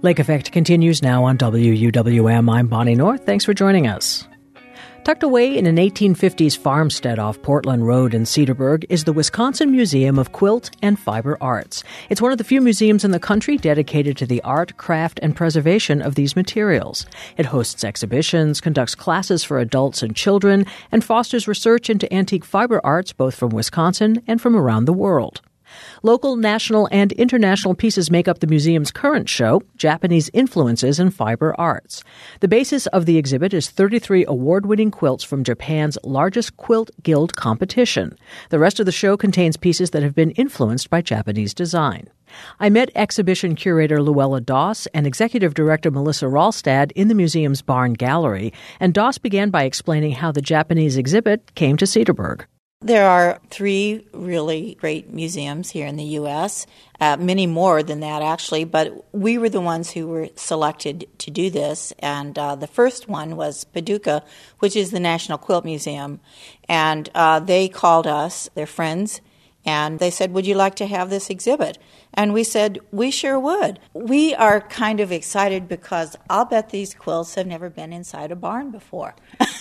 Lake Effect continues now on WUWM. I'm Bonnie North. Thanks for joining us. Tucked away in an 1850s farmstead off Portland Road in Cedarburg is the Wisconsin Museum of Quilt and Fiber Arts. It's one of the few museums in the country dedicated to the art, craft, and preservation of these materials. It hosts exhibitions, conducts classes for adults and children, and fosters research into antique fiber arts both from Wisconsin and from around the world. Local, national, and international pieces make up the museum's current show, Japanese Influences in Fiber Arts. The basis of the exhibit is 33 award-winning quilts from Japan's largest quilt guild competition. The rest of the show contains pieces that have been influenced by Japanese design. I met exhibition curator Luella Doss and executive director Melissa Ralstad in the museum's barn gallery, and Doss began by explaining how the Japanese exhibit came to Cedarburg. There are 3 really great museums here in the U.S., many more than that actually, but we were the ones who were selected to do this. And the first one was Paducah, which is the National Quilt Museum. And they called us, their friends, and they said, would you like to have this exhibit? And we said, we sure would. We are kind of excited because I'll bet these quilts have never been inside a barn before.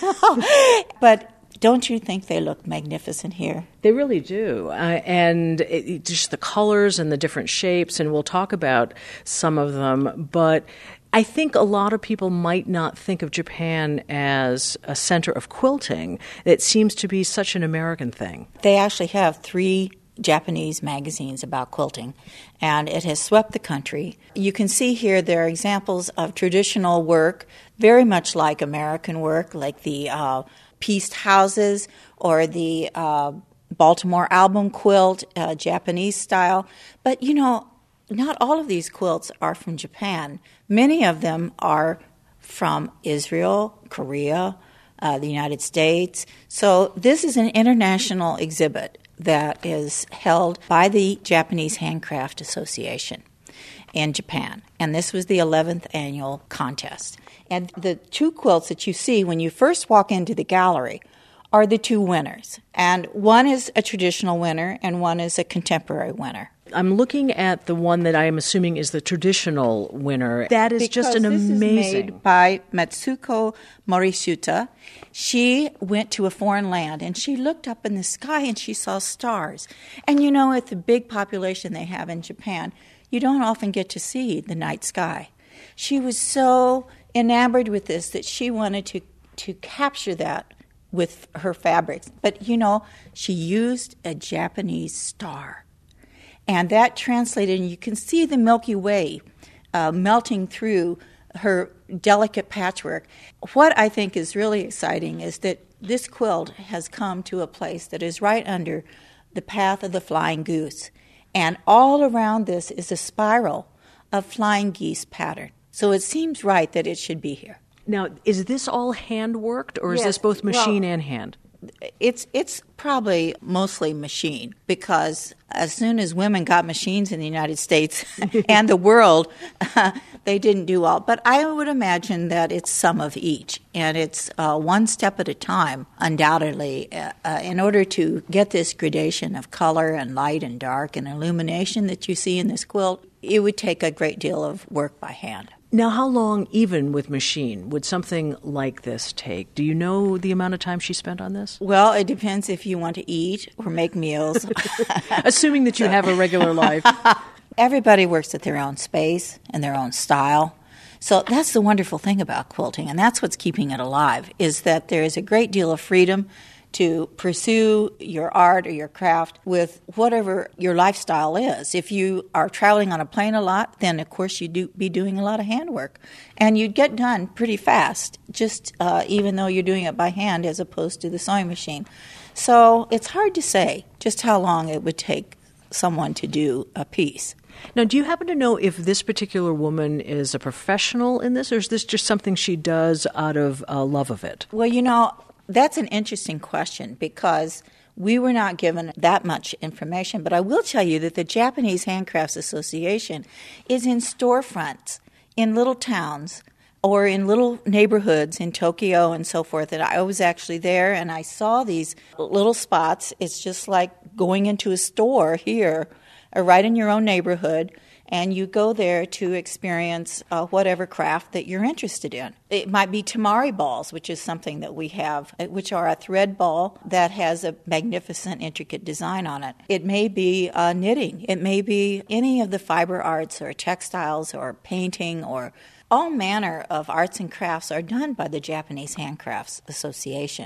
But don't you think they look magnificent here? They really do. Just the colors and the different shapes, and we'll talk about some of them. But I think a lot of people might not think of Japan as a center of quilting. It seems to be such an American thing. They actually have 3 Japanese magazines about quilting, and it has swept the country. You can see here there are examples of traditional work, very much like American work, like the pieced houses or the Baltimore album quilt, Japanese style. But, not all of these quilts are from Japan. Many of them are from Israel, Korea, the United States. So this is an international exhibit that is held by the Japanese Handcraft Association in Japan. And this was the 11th annual contest. And the 2 quilts that you see when you first walk into the gallery are the 2 winners. And one is a traditional winner and one is a contemporary winner. I'm looking at the one that I am assuming is the traditional winner. That is just an amazing. This is made by Matsuko Morishita. She went to a foreign land and she looked up in the sky and she saw stars. And with the big population they have in Japan, you don't often get to see the night sky. She was so enamored with this that she wanted to capture that with her fabrics. But, she used a Japanese star. And that translated, and you can see the Milky Way melting through her delicate patchwork. What I think is really exciting is that this quilt has come to a place that is right under the path of the flying goose. And all around this is a spiral of flying geese pattern. So it seems right that it should be here. Now, is this all hand-worked, or is this both machine and hand? It's probably mostly machine, because as soon as women got machines in the United States and the world, they didn't do all. But I would imagine that it's some of each, and it's one step at a time, undoubtedly. In order to get this gradation of color and light and dark and illumination that you see in this quilt, it would take a great deal of work by hand. Now, how long, even with machine, would something like this take? Do you know the amount of time she spent on this? Well, it depends if you want to eat or make meals. Assuming that you have a regular life. Everybody works at their own space and their own style. So that's the wonderful thing about quilting, and that's what's keeping it alive, is that there is a great deal of freedom to pursue your art or your craft with whatever your lifestyle is. If you are traveling on a plane a lot, then of course you'd be doing a lot of handwork. And you'd get done pretty fast, just even though you're doing it by hand as opposed to the sewing machine. So it's hard to say just how long it would take someone to do a piece. Now, do you happen to know if this particular woman is a professional in this, or is this just something she does out of love of it? Well, that's an interesting question, because we were not given that much information. But I will tell you that the Japanese Handcrafts Association is in storefronts in little towns or in little neighborhoods in Tokyo and so forth. And I was actually there, and I saw these little spots. It's just like going into a store here right in your own neighborhood, and you go there to experience whatever craft that you're interested in. It might be tamari balls, which is something that we have, which are a thread ball that has a magnificent, intricate design on it. It may be knitting. It may be any of the fiber arts or textiles or painting, or all manner of arts and crafts are done by the Japanese Handcrafts Association.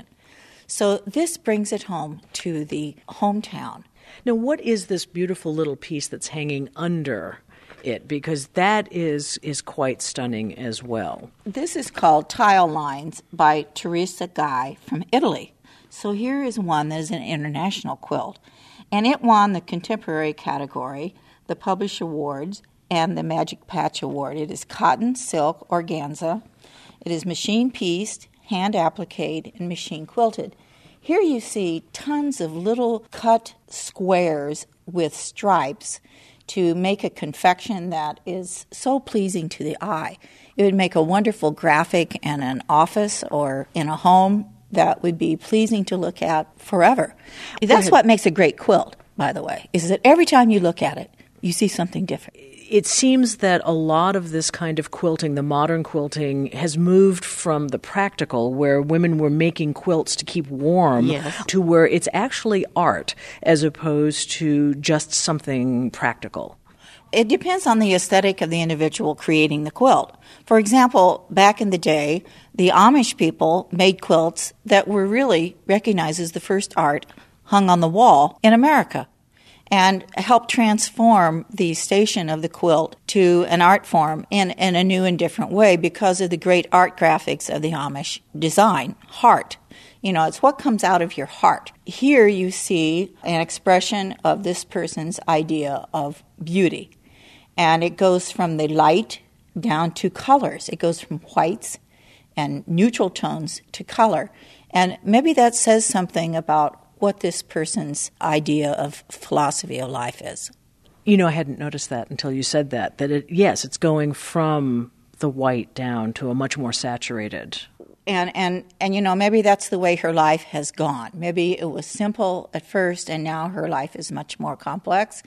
So this brings it home to the hometown. Now, what is this beautiful little piece that's hanging under it? Because that is quite stunning as well. This is called Tile Lines by Teresa Guy from Italy. So here is one that is an international quilt. And it won the contemporary category, the Publish Awards, and the Magic Patch Award. It is cotton, silk, organza. It is machine pieced, hand appliqued, and machine quilted. Here you see tons of little cut squares with stripes to make a confection that is so pleasing to the eye. It would make a wonderful graphic in an office or in a home that would be pleasing to look at forever. That's what makes a great quilt, by the way, is that every time you look at it, you see something different. It seems that a lot of this kind of quilting, the modern quilting, has moved from the practical, where women were making quilts to keep warm, yes, to where it's actually art as opposed to just something practical. It depends on the aesthetic of the individual creating the quilt. For example, back in the day, the Amish people made quilts that were really recognized as the first art hung on the wall in America, and helped transform the station of the quilt to an art form in a new and different way because of the great art graphics of the Amish design, heart. You know, it's what comes out of your heart. Here you see an expression of this person's idea of beauty. And it goes from the light down to colors. It goes from whites and neutral tones to color. And maybe that says something about what this person's idea of philosophy of life is. You know, I hadn't noticed that until you said that it's going from the white down to a much more saturated. And you know, maybe that's the way her life has gone. Maybe it was simple at first, and now her life is much more complex,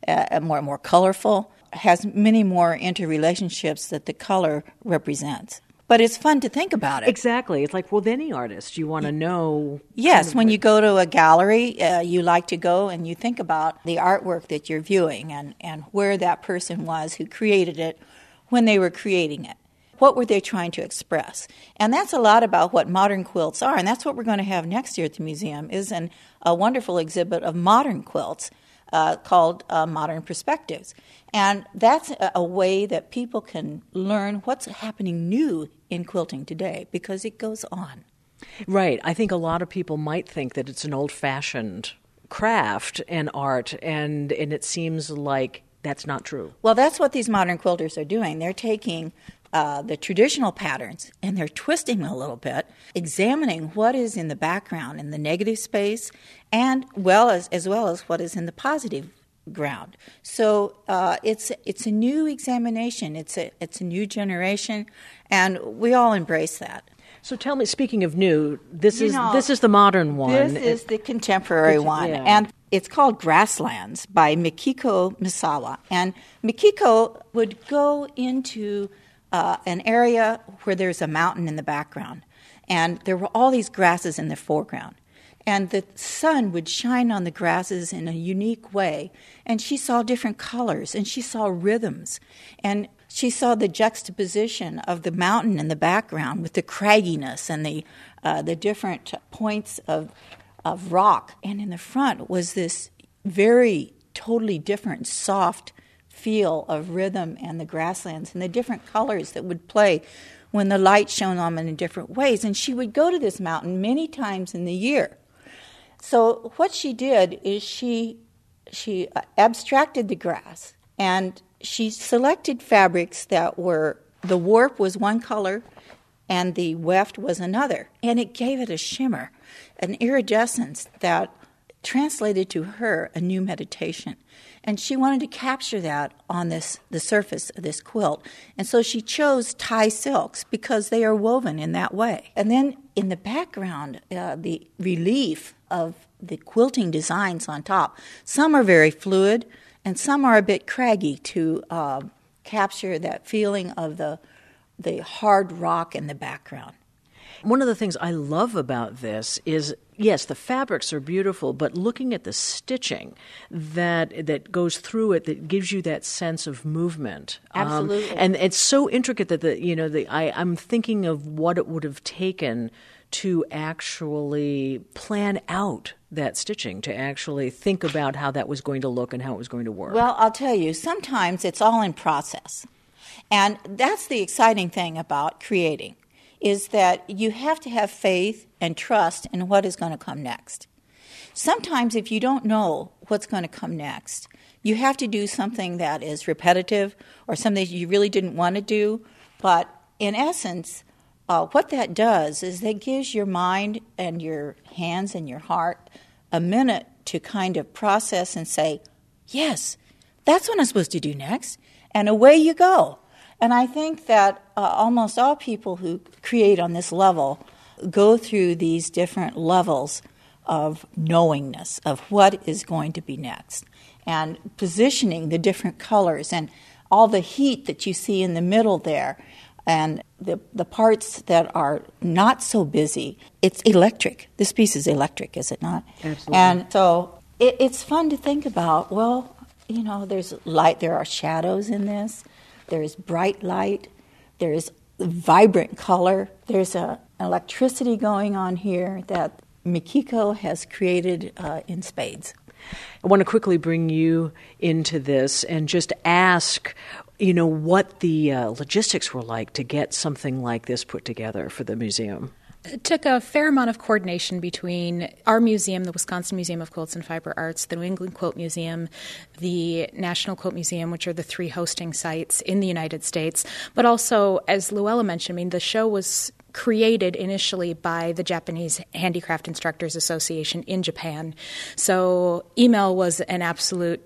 more colorful, has many more interrelationships that the color represents. But it's fun to think about it. Exactly. It's like with any artist, you want to know. Yes, when you go to a gallery, you like to go and you think about the artwork that you're viewing and where that person was who created it when they were creating it. What were they trying to express? And that's a lot about what modern quilts are. And that's what we're going to have next year at the museum, is a wonderful exhibit of modern quilts called Modern Perspectives. And that's a way that people can learn what's happening new in quilting today, because it goes on. Right. I think a lot of people might think that it's an old-fashioned craft and art, and it seems like that's not true. Well, that's what these modern quilters are doing. They're taking the traditional patterns and they're twisting them a little bit, examining what is in the background, in the negative space, and as well as what is in the positive ground. So it's a new examination. It's a new generation, and we all embrace that. So tell me, speaking of new, this is the modern one. This is the contemporary one, yeah. And it's called Grasslands by Mikiko Misawa. And Mikiko would go into an area where there's a mountain in the background, and there were all these grasses in the foreground. And the sun would shine on the grasses in a unique way. And she saw different colors, and she saw rhythms. And she saw the juxtaposition of the mountain in the background with the cragginess and the different points of rock. And in the front was this very totally different, soft feel of rhythm and the grasslands and the different colors that would play when the light shone on them in different ways. And she would go to this mountain many times in the year. So what she did is she abstracted the grass, and she selected fabrics that were, the warp was one color and the weft was another. And it gave it a shimmer, an iridescence that translated to her a new meditation. And she wanted to capture that on the surface of this quilt. And so she chose Thai silks because they are woven in that way. And then in the background, the relief of the quilting designs on top. Some are very fluid, and some are a bit craggy to capture that feeling of the hard rock in the background. One of the things I love about this is, yes, the fabrics are beautiful, but looking at the stitching that goes through it, that gives you that sense of movement. Absolutely. And it's so intricate that I'm thinking of what it would have taken to actually plan out that stitching, to actually think about how that was going to look and how it was going to work. Well, I'll tell you, sometimes it's all in process. And that's the exciting thing about creating, is that you have to have faith and trust in what is going to come next. Sometimes if you don't know what's going to come next, you have to do something that is repetitive or something you really didn't want to do. But in essence, what that does is that gives your mind and your hands and your heart a minute to kind of process and say, yes, that's what I'm supposed to do next, and away you go. And I think that almost all people who create on this level go through these different levels of knowingness of what is going to be next, and positioning the different colors and all the heat that you see in the middle there, and the parts that are not so busy. It's electric. This piece is electric, is it not? Absolutely. And so it's fun to think about, well, there's light, there are shadows in this. There is bright light. There is vibrant color. There's an electricity going on here that Mikiko has created in spades. I want to quickly bring you into this and just ask, what the logistics were like to get something like this put together for the museum. It took a fair amount of coordination between our museum, the Wisconsin Museum of Quilts and Fiber Arts, the New England Quilt Museum, the National Quilt Museum, which are the three hosting sites in the United States. But also, as Luella mentioned, the show was created initially by the Japanese Handicraft Instructors Association in Japan. So email was an absolute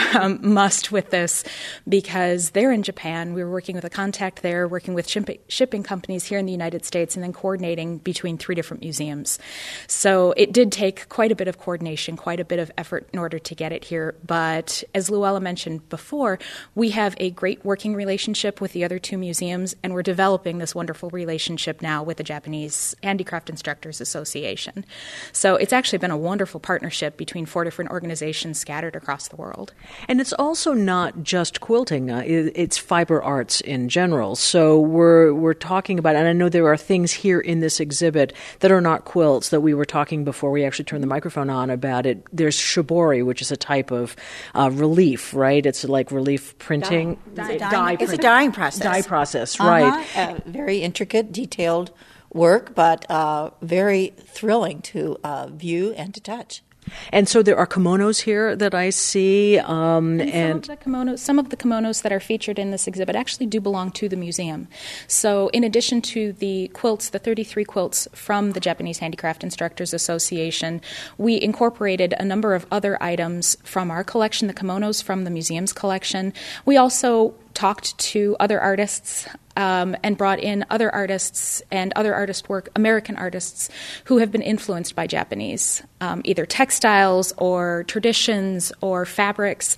must with this, because they're in Japan. We were working with a contact there, working with shipping companies here in the United States, and then coordinating between three different museums. So it did take quite a bit of coordination, quite a bit of effort in order to get it here. But as Luella mentioned before, we have a great working relationship with the other two museums, and we're developing this wonderful relationship now with the Japanese Handicraft Instructors Association. So it's actually been a wonderful partnership between four different organizations scattered across the world. And it's also not just quilting, it's fiber arts in general. So we're talking about, and I know there are things here in this exhibit that are not quilts that we were talking before we actually turned the microphone on about it. There's shibori, which is a type of relief, right? It's like relief printing. It's a dyeing process. Dye process, right. Very intricate, detailed work, but very thrilling to view and to touch. And so there are kimonos here that I see. Some of the kimonos that are featured in this exhibit actually do belong to the museum. So in addition to the quilts, the 33 quilts from the Japanese Handicraft Instructors Association, we incorporated a number of other items from our collection, the kimonos from the museum's collection. We also talked to other artists and brought in other artists and other artist work, American artists who have been influenced by Japanese, either textiles or traditions or fabrics,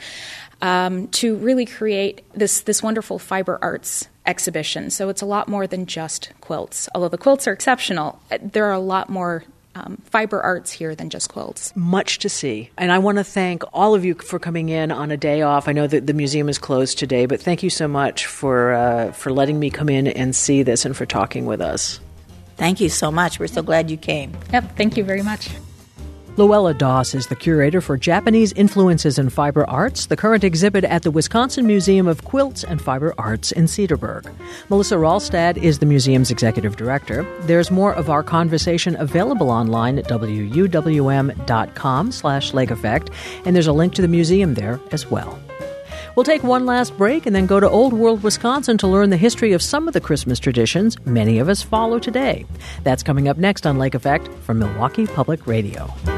to really create this wonderful fiber arts exhibition. So it's a lot more than just quilts. Although the quilts are exceptional, there are a lot more fiber arts here than just quilts. Much to see. And I want to thank all of you for coming in on a day off. I know that the museum is closed today, but thank you so much for letting me come in and see this and for talking with us. Thank you so much. We're so glad you came. Yep, thank you very much. Luella Doss is the curator for Japanese Influences in Fiber Arts, the current exhibit at the Wisconsin Museum of Quilts and Fiber Arts in Cedarburg. Melissa Ralstad is the museum's executive director. There's more of our conversation available online at wuwm.com/Lake Effect, and there's a link to the museum there as well. We'll take one last break and then go to Old World, Wisconsin to learn the history of some of the Christmas traditions many of us follow today. That's coming up next on Lake Effect from Milwaukee Public Radio.